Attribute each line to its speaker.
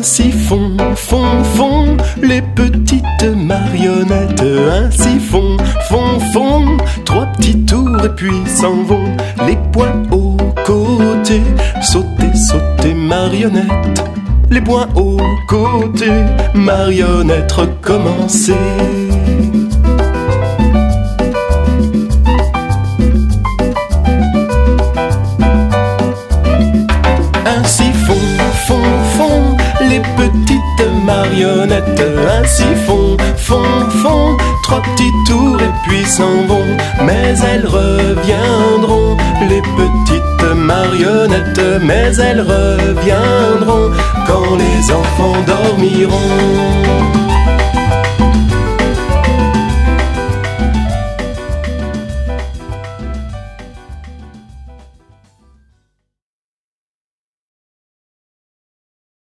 Speaker 1: Ainsi font, font, font les petites marionnettes. Ainsi font, font, font 3 petits tours et puis s'en vont. Les poings aux côtés, sauter, sauter marionnette. Les poings aux côtés, marionnette, recommencer. Ainsi font, font, font les petites marionnettes. Ainsi font, font, font 3 petits tours et puis s'en vont. Mais elles reviendront, les petites marionnettes. Mais elles reviendront quand les enfants dormiront.